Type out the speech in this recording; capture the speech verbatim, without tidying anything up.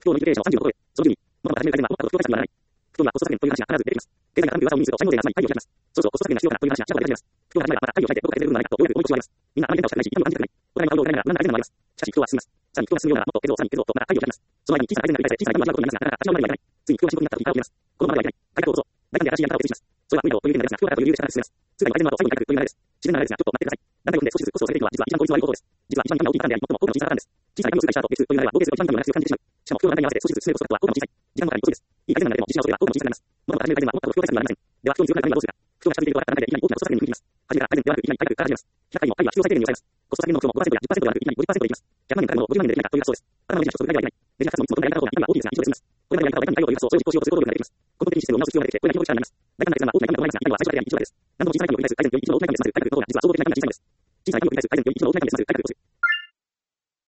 不況のインフレーションをさんじゅうのことで、その順に、物が始める会では、もっと不況対策にならない。不況にはコスト削減という話が必ず出てきます。経済が三分噂を耳にすると、社員の税が集まり会議を開きます。そろそろコスト削減が必要だという話が社会で始めます。不況が始まれば、また会議を開いてどう改善する部分がないかと大いく大いく思います。みんなあまり変化をしたくないし、痛みを感じたくない。お互いの顔を疑いながら、無難な改善もあります。しかし、不況は進みます。さらに不況が進むようなら、もっと削ろう、さらに削ろうと、また会議を開きます。その間に小さな改善が繰り返され、小さな痛みは味わうことになりますが、なかなか立ち直るまでにはいかない。ついに不況が深刻になったという顔を見ますが、ついに不況が深刻になっていくかもしれます。このままではいかない。改革をどうぞ。大学で新しいやんたを設置します。それは無理だという理由で力を設置します。それは無理だという理由でなりますが、不況だという理由で力が進めます。すぐに改善の後、最後に改革という流れです。自然な流れですが、ちょっと待ってください。団体を組んで少しずつコストを下げていくのは、実は一番効率の悪い方法です。実は一番今大きいパターンであり、最も効果の小さなパターンです。小さな痛みをすぐにした後、別という流れは合計すれば一番痛みをなくすよう感じてしまう。しかも、不況の流れに合わせて少しずつ進めるコストは効果の小さい。時間のかかり遅いです。いい改善の流れでも、実施の遅れは効果の小さくなります。物が始める改善は、もっと不況対策にはなりません。では、不況に強い改善はどうするか。不況が近づいていると分かった段階で、いきなり大きなコスト削減に踏み切ります。初めから改善ではなく、いきなり改革から始めます。ひゃっかいも、あるいは必要最低限に抑えます。コスト削減の目標もごパーセントやじゅっパーセントではなく、いきなりごじゅっパーセントでいきます。ひゃくまん円かかるものをごじゅうまん円でできないかという発想です。頭の大きな一つを取り替えはいけない。メジャー活動にいつもどんなやり方が今大きいですが、一度で済みます。これまでのやり方は大胆に対応という発想を常時講習をすることができます。根本的にシステムを直す必要が出てきて、これが非常に力になります。大胆な決断は大きな痛みが伴いますが、痛みは最小だけで一度だけです。何度も小さな痛みを繰り返す改善という一度の大きな痛みで済ませる改革の方が実は総合的な痛みに近いです。小さな痛みを繰り返す改善という一度の大きな痛みで済ませる改革をする。